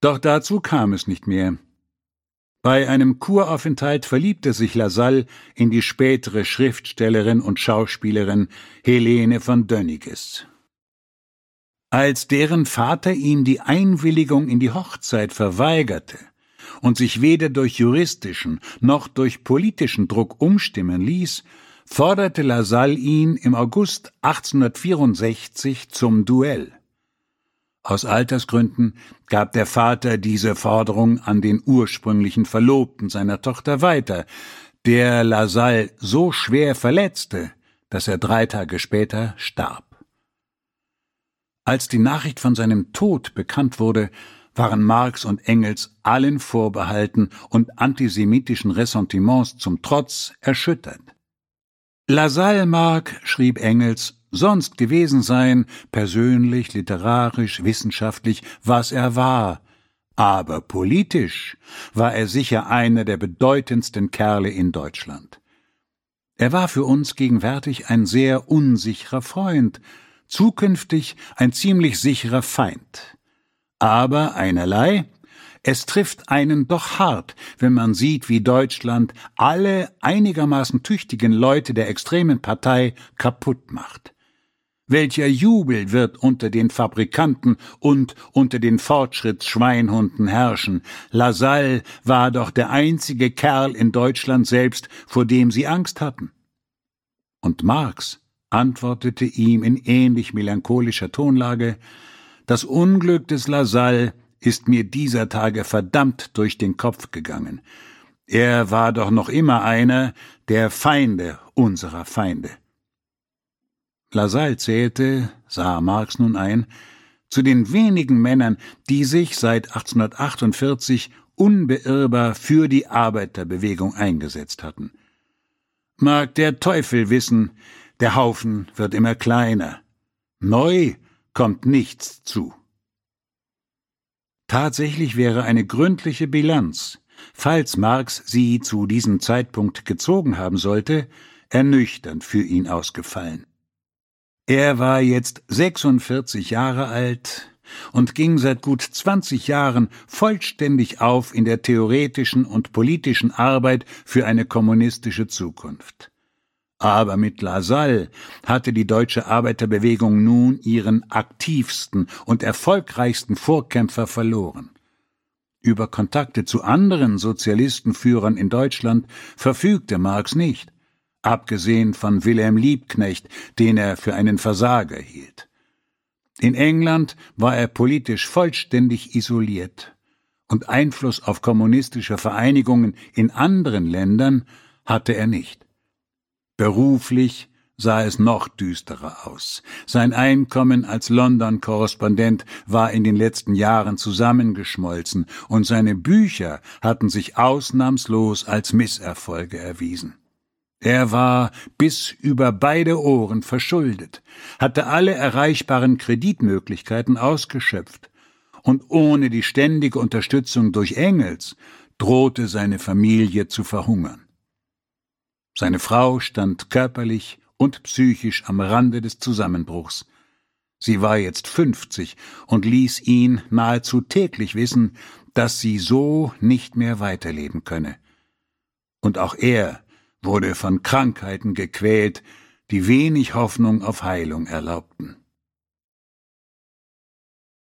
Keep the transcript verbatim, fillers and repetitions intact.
Doch dazu kam es nicht mehr. Bei einem Kuraufenthalt verliebte sich Lassalle in die spätere Schriftstellerin und Schauspielerin Helene von Dönniges. Als deren Vater ihm die Einwilligung in die Hochzeit verweigerte und sich weder durch juristischen noch durch politischen Druck umstimmen ließ, forderte Lassalle ihn im August achtzehnhundertvierundsechzig zum Duell. Aus Altersgründen gab der Vater diese Forderung an den ursprünglichen Verlobten seiner Tochter weiter, der Lassalle so schwer verletzte, dass er drei Tage später starb. Als die Nachricht von seinem Tod bekannt wurde, waren Marx und Engels allen Vorbehalten und antisemitischen Ressentiments zum Trotz erschüttert. Lassalle mag, schrieb Engels, sonst gewesen sein, persönlich, literarisch, wissenschaftlich, was er war, aber politisch war er sicher einer der bedeutendsten Kerle in Deutschland. Er war für uns gegenwärtig ein sehr unsicherer Freund, zukünftig ein ziemlich sicherer Feind. Aber einerlei, es trifft einen doch hart, wenn man sieht, wie Deutschland alle einigermaßen tüchtigen Leute der extremen Partei kaputt macht. Welcher Jubel wird unter den Fabrikanten und unter den Fortschrittsschweinhunden herrschen? Lassalle war doch der einzige Kerl in Deutschland selbst, vor dem sie Angst hatten. Und Marx antwortete ihm in ähnlich melancholischer Tonlage: Das Unglück des Lassalle ist mir dieser Tage verdammt durch den Kopf gegangen. Er war doch noch immer einer der Feinde unserer Feinde. Lassalle zählte, sah Marx nun ein, zu den wenigen Männern, die sich seit achtzehnhundertachtundvierzig unbeirrbar für die Arbeiterbewegung eingesetzt hatten. Mag der Teufel wissen, der Haufen wird immer kleiner. Neu kommt nichts zu. Tatsächlich wäre eine gründliche Bilanz, falls Marx sie zu diesem Zeitpunkt gezogen haben sollte, ernüchternd für ihn ausgefallen. Er war jetzt sechsundvierzig Jahre alt und ging seit gut zwanzig Jahren vollständig auf in der theoretischen und politischen Arbeit für eine kommunistische Zukunft. Aber mit Lassalle hatte die deutsche Arbeiterbewegung nun ihren aktivsten und erfolgreichsten Vorkämpfer verloren. Über Kontakte zu anderen Sozialistenführern in Deutschland verfügte Marx nicht, abgesehen von Wilhelm Liebknecht, den er für einen Versager hielt. In England war er politisch vollständig isoliert, und Einfluss auf kommunistische Vereinigungen in anderen Ländern hatte er nicht. Beruflich sah es noch düsterer aus. Sein Einkommen als London-Korrespondent war in den letzten Jahren zusammengeschmolzen, und seine Bücher hatten sich ausnahmslos als Misserfolge erwiesen. Er war bis über beide Ohren verschuldet, hatte alle erreichbaren Kreditmöglichkeiten ausgeschöpft, und ohne die ständige Unterstützung durch Engels drohte seine Familie zu verhungern. Seine Frau stand körperlich und psychisch am Rande des Zusammenbruchs. Sie war jetzt fünfzig und ließ ihn nahezu täglich wissen, dass sie so nicht mehr weiterleben könne. Und auch er wurde von Krankheiten gequält, die wenig Hoffnung auf Heilung erlaubten.